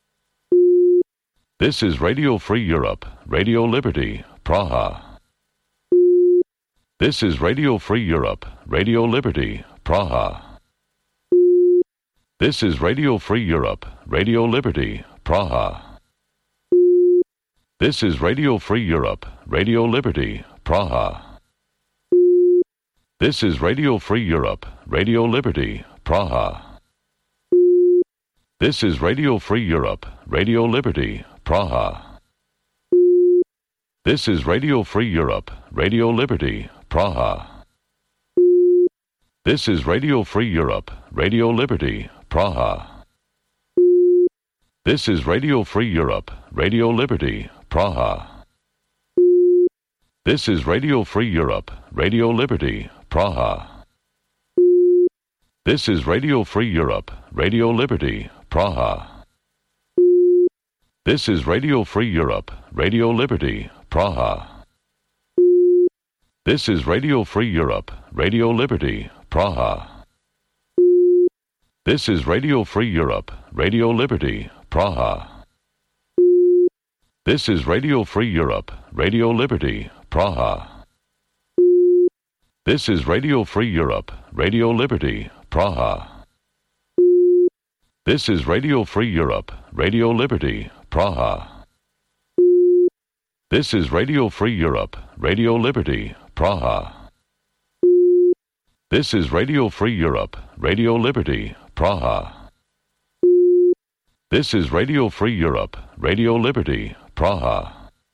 This is Radio Free Europe, Radio Liberty, Praha. This is Radio Free Europe, Radio Liberty, Praha. This is Radio Free Europe, Radio Liberty, Praha. This is Radio Free Europe, Radio Liberty, Praha. This is Radio Free Europe, Radio Liberty, Praha. This is Radio Free Europe, Radio Liberty, Praha. This is Radio Free Europe, Radio Liberty, Praha. This is Radio Free Europe, Radio Liberty, Praha. This is Radio Free Europe, Radio Liberty, Praha. This is Radio Free Europe, Radio Liberty, Praha. This is Radio Free Europe, Radio Liberty, Praha. This is Radio Free Europe, Radio Liberty, Praha. This is Radio Free Europe, Radio Liberty, Praha. This is Radio Free Europe, Radio Liberty, Praha. This is Radio Free Europe, Radio Liberty, Praha. This is Radio Free Europe, Radio Liberty, Praha. This is Radio Free Europe, Radio Liberty, Praha. This is Radio Free Europe, Radio Liberty, Praha. This is Radio Free Europe, Radio Liberty, Praha. This is Radio Free Europe, Radio Liberty, Praha.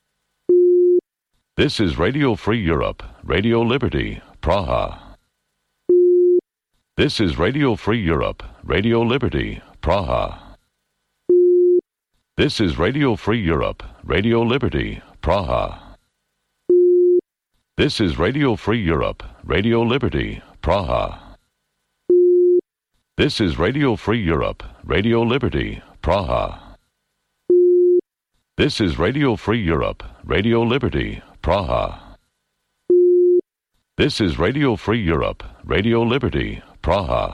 This is Radio Free Europe, Radio Liberty, Praha. This is Radio Free Europe, Radio Liberty, Praha. This is Radio Free Europe, Radio Liberty, Praha. This is Radio Free Europe, Radio Liberty, Praha. This is Radio Free Europe, Radio Liberty, Praha. This is Radio Free Europe, Radio Liberty, Praha. This is Radio Free Europe, Radio Liberty, Praha.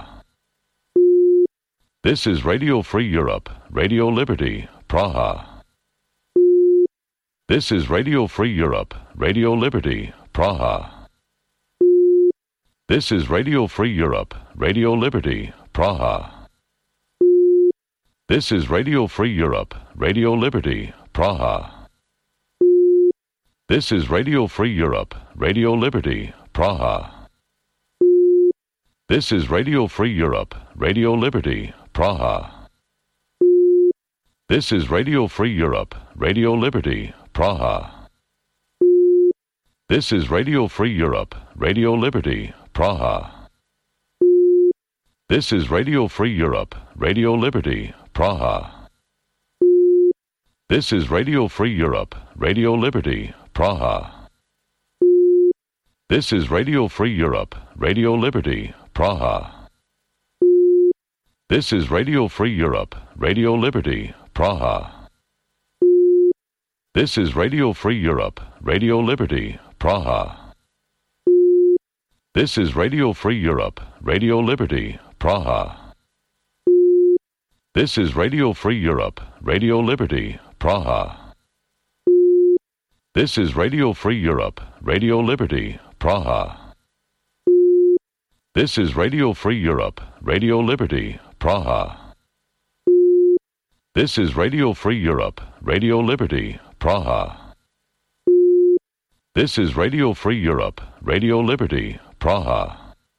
This is Radio Free Europe, Radio Liberty, Praha. This is Radio Free Europe, Radio Liberty, Praha. This is Radio Free Europe, Radio Liberty, Praha. This is Radio Free Europe, Radio Liberty, Praha. This is Radio Free Europe, Radio Liberty, Praha. This is Radio Free Europe, Radio Liberty, Praha. This is Radio Free Europe, Radio Liberty, Praha. This is Radio Free Europe, Radio Liberty, Praha. This is Radio Free Europe, Radio Liberty, Praha. This is Radio Free Europe, Radio Liberty, Praha. This is Radio Free Europe, Radio Liberty, Praha. This is Radio Free Europe, Radio Liberty, Praha. This is Radio Free Europe, Radio Liberty, Praha. This is Radio Free Europe, Radio Liberty, Praha. This is Radio Free Europe, Radio Liberty, Praha. This is Radio Free Europe, Radio Liberty, Praha. This is Radio Free Europe, Radio Liberty, Praha. This is Radio Free Europe, Radio Liberty, Praha. This is Radio Free Europe, Radio Liberty, Praha.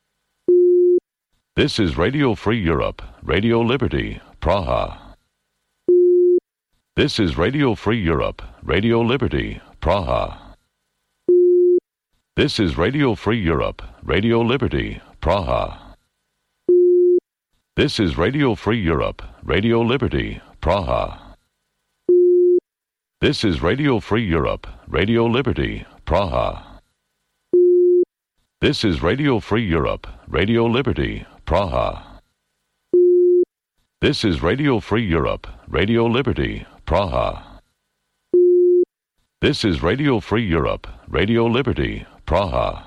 This is Radio Free Europe, Radio Liberty, Praha. This is Radio Free Europe, Radio Liberty, Praha. This is Radio Free Europe, Radio Liberty, Praha. This is Radio Free Europe, Radio Liberty, Praha. This is Radio Free Europe, Radio Liberty, Praha. This is Radio Free Europe, Radio Liberty, Praha. This is Radio Free Europe, Radio Liberty, Praha. This is Radio Free Europe, Radio Liberty, Praha.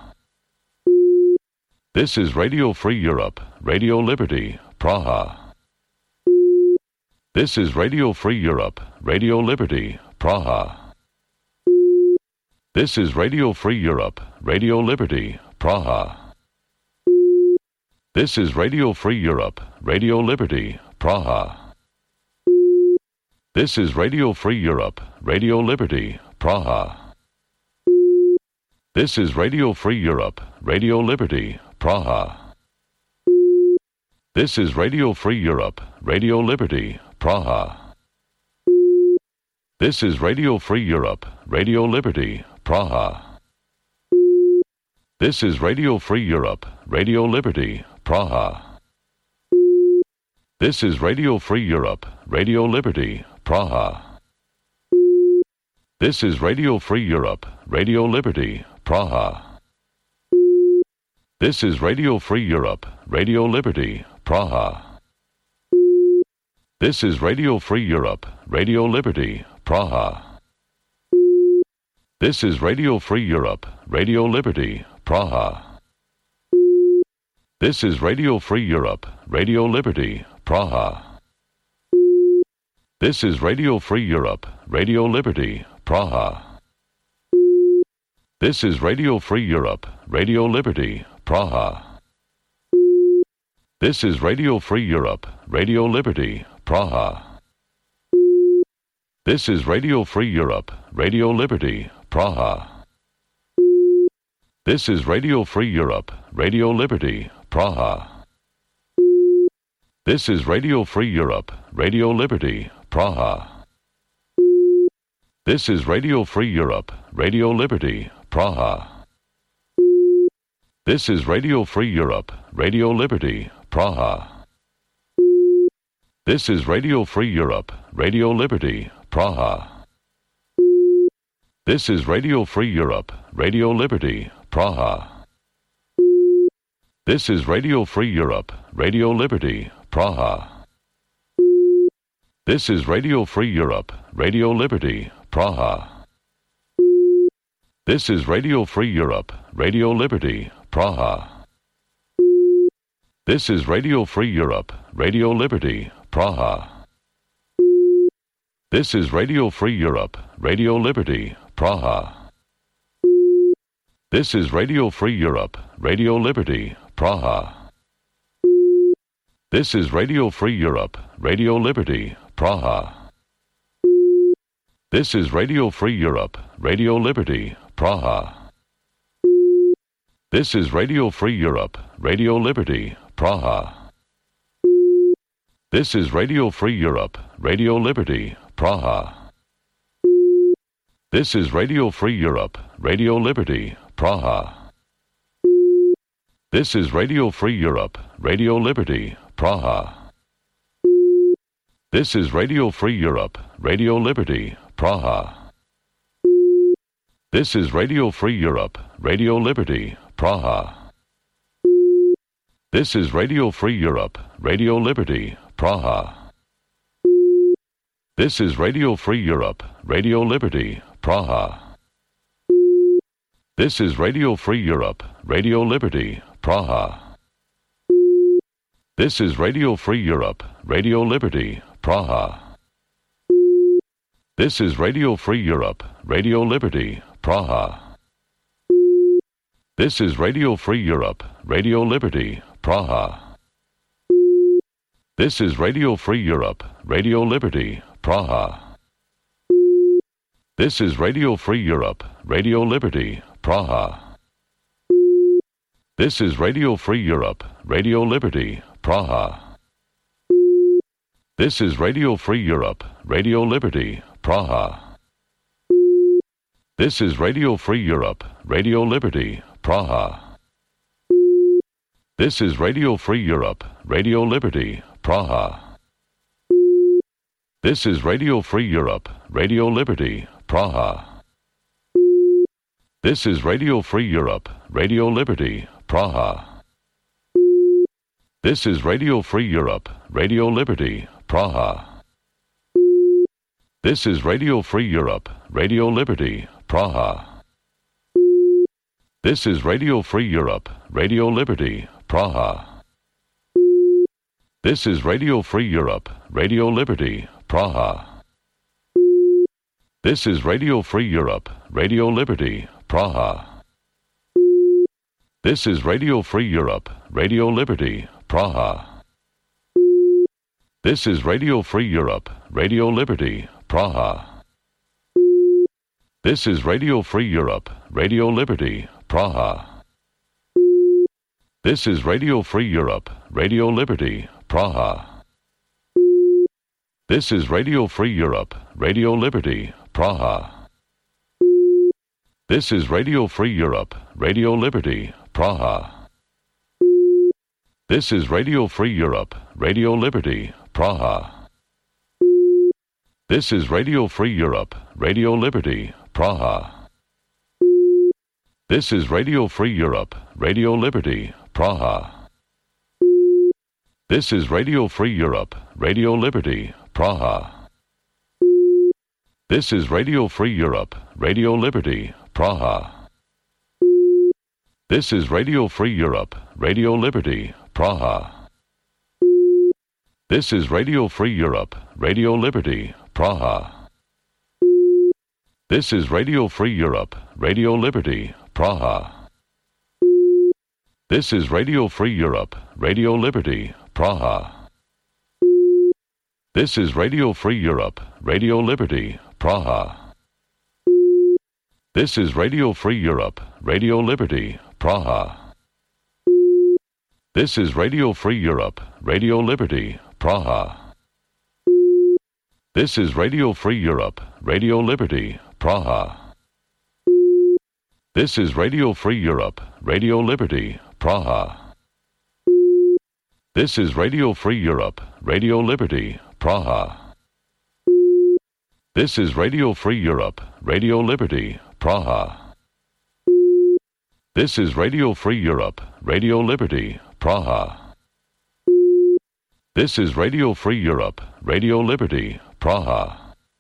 This is Radio Free Europe, Radio Liberty, Praha. This is Radio Free Europe, Radio Liberty, Praha. This is Radio Free Europe, Radio Liberty, Praha. This is Radio Free Europe, Radio Liberty, Praha. This is Radio Free Europe, Radio Liberty, Praha. This is Radio Free Europe, Radio Liberty, Praha. This is Radio Free Europe, Radio Liberty, Praha. This is Radio Free Europe, Radio Liberty, Praha. This is Radio Free Europe, Radio Liberty, Praha. This is Radio Free Europe, Radio Liberty, Praha. This is Radio Free Europe, Radio Liberty, Praha. This is Radio Free Europe, Radio Liberty, Praha. This is Radio Free Europe, Radio Liberty, Praha. This is Radio Free Europe, Radio Liberty, Praha. This is Radio Free Europe, Radio Liberty, Praha. This is Radio Free Europe, Radio Liberty, Praha. This is Radio Free Europe, Radio Liberty, Praha. This is Radio Free Europe, Radio Liberty, Praha. This is Radio Free Europe, Radio Liberty, Praha. This is Radio Free Europe, Radio Liberty, Praha. This is Radio Free Europe, Radio Liberty, Praha. This is Radio Free Europe, Radio Liberty, Praha. This is Radio Free Europe, Radio Liberty, Praha. This is Radio Free Europe, Radio Liberty, Praha. This is Radio Free Europe, Radio Liberty, Praha. This is Radio Free Europe, Radio Liberty, Praha. This is Radio Free Europe, Radio Liberty, Praha. This is Radio Free Europe, Radio Liberty, Praha. This is Radio Free Europe, Radio Liberty, Praha. This is Radio Free Europe, Radio Liberty, Praha. This is Radio Free Europe, Radio Liberty, Praha. This is Radio Free Europe, Radio Liberty, Praha. This is Radio Free Europe, Radio Liberty, Praha. This is Radio Free Europe, Radio Liberty, Praha. This is Radio Free Europe, Radio Liberty, Praha. This is Radio Free Europe, Radio Liberty, Praha. This is Radio Free Europe, Radio Liberty, Praha. This is Radio Free Europe, Radio Liberty, Praha. This is Radio Free Europe, Radio Liberty, Praha. This is Radio Free Europe, Radio Liberty, Praha. This is Radio Free Europe, Radio Liberty, Praha. This is Radio Free Europe, Radio Liberty, Praha. This is Radio Free Europe, Radio Liberty, Praha. This is Radio Free Europe, Radio Liberty, Praha. This is Radio Free Europe, Radio Liberty, Praha. This is Radio Free Europe, Radio Liberty, Praha. This is Radio Free Europe, Radio Liberty, Praha. This is Radio Free Europe, Radio Liberty, Praha. This is Radio Free Europe, Radio Liberty, Praha. This is Radio Free Europe, Radio Liberty, Praha. This is Radio Free Europe, Radio Liberty, Praha. This is Radio Free Europe, Radio Liberty, Praha. This is Radio Free Europe, Radio Liberty, Praha. This is Radio Free Europe, Radio Liberty, Praha. This is Radio Free Europe, Radio Liberty, Praha. This is Radio Free Europe, Radio Liberty, Praha. This is Radio Free Europe, Radio Liberty, Praha. This is Radio Free Europe, Radio Liberty, Praha. This is Radio Free Europe, Radio Liberty, Praha. This is Radio Free Europe, Radio Liberty, Praha. This is Radio Free Europe, Radio Liberty, Praha. This is Radio Free Europe, Radio Liberty, Praha. This is Radio Free Europe, Radio Liberty, Praha. This is Radio Free Europe, Radio Liberty, Praha. This is Radio Free Europe, Radio Liberty, Praha. This is Radio Free Europe, Radio Liberty, Praha. This is Radio Free Europe, Radio Liberty, Praha. This is Radio Free Europe, Radio Liberty, Praha. This is Radio Free Europe, Radio Liberty, Praha. This is Radio Free Europe, Radio Liberty, Praha. This is Radio Free Europe, Radio Liberty, Praha. This is Radio Free Europe, Radio Liberty, Praha. This is Radio Free Europe, Radio Liberty, Praha. This is Radio Free Europe, Radio Liberty, Praha. This is Radio Free Europe, Radio Liberty, Praha. This is Radio Free Europe, Radio Liberty, Praha. This is Radio Free Europe, Radio Liberty, Praha. This is Radio Free Europe, Radio Liberty, Praha. This is Radio Free Europe, Radio Liberty, Praha. This is Radio Free Europe, Radio Liberty, Praha. This is Radio Free Europe, Radio Liberty, Praha. This is Radio Free Europe, Radio Liberty, Praha.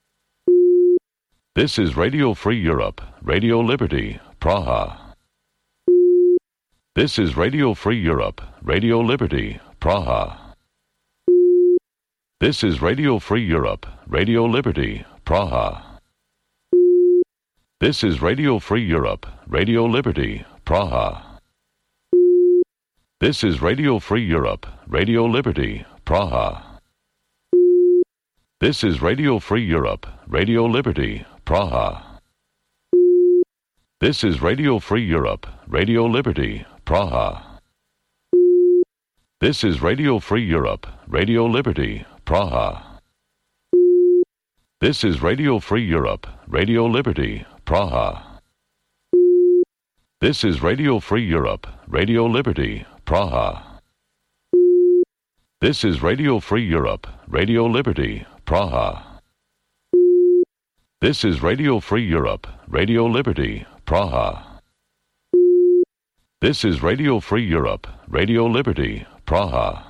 This is Radio Free Europe, Radio Liberty, Praha. This is Radio Free Europe, Radio Liberty, Praha. This is Radio Free Europe, Radio Liberty, Praha. This is Radio Free Europe, Radio Liberty, Praha. This is Radio Free Europe, Radio Liberty, Praha. This is Radio Free Europe, Radio Liberty, Praha. This is Radio Free Europe, Radio Liberty, Praha. This is Radio Free Europe, Radio Liberty, Praha. This is Radio Free Europe, Radio Liberty, Praha. This is Radio Free Europe, Radio Liberty, Praha. This is Radio Free Europe, Radio Liberty, Praha. This is Radio Free Europe, Radio Liberty, Praha. This is Radio Free Europe, Radio Liberty, Praha.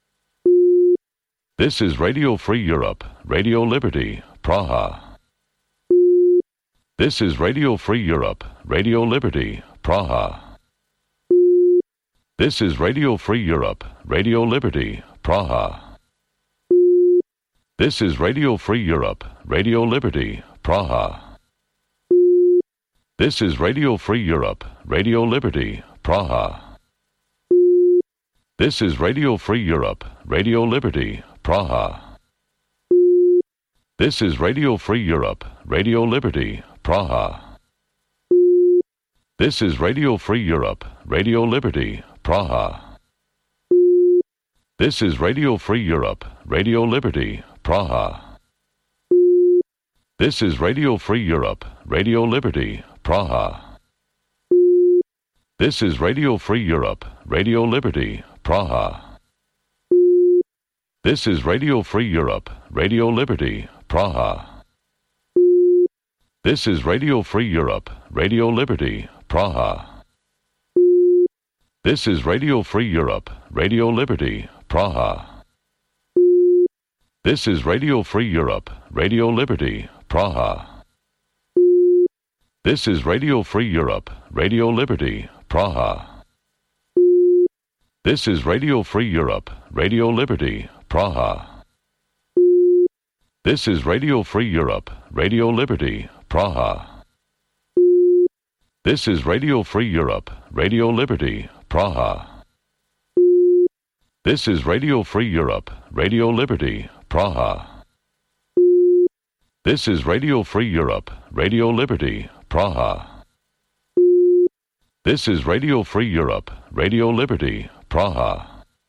This is Radio Free Europe, Radio Liberty, Praha. This is Radio Free Europe, Radio Liberty, Praha. This is Radio Free Europe, Radio Liberty, Praha. This is Radio Free Europe, Radio Liberty, Praha. This is Radio Free Europe, Radio Liberty, Praha. This is Radio Free Europe, Radio Liberty, Praha. This is Radio Free Europe, Radio Liberty, Praha. This is Radio Free Europe, Radio Liberty, Praha. This is Radio Free Europe, Radio Liberty, Praha. This is Radio Free Europe, Radio Liberty, Praha. This is Radio Free Europe, Radio Liberty, Praha. This is Radio Free Europe, Radio Liberty, Praha. This is Radio Free Europe, Radio Liberty, Praha. This is Radio Free Europe, Radio Liberty, Praha. This is Radio Free Europe, Radio Liberty, Praha. This is Radio Free Europe, Radio Liberty, Praha. This is Radio Free Europe, Radio Liberty, Praha. This is Radio Free Europe, Radio Liberty, Praha. This is Radio Free Europe, Radio Liberty, Praha. This is Radio Free Europe, Radio Liberty, Praha. This is Radio Free Europe, Radio Liberty, Praha. This is Radio Free Europe, Radio Liberty, Praha.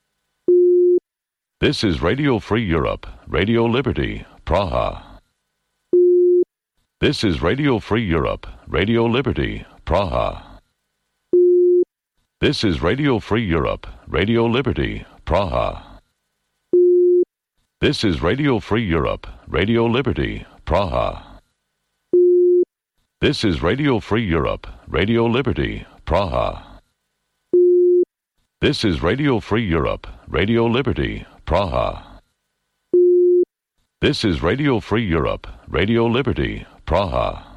This is Radio Free Europe, Radio Liberty, Praha. This is Radio Free Europe, Radio Liberty, Praha. This is Radio Free Europe, Radio Liberty, Praha. This is Radio Free Europe, Radio Liberty, Praha. This is Radio Free Europe, Radio Liberty, Praha. This is Radio Free Europe, Radio Liberty, Praha. This is Radio Free Europe, Radio Liberty, Praha.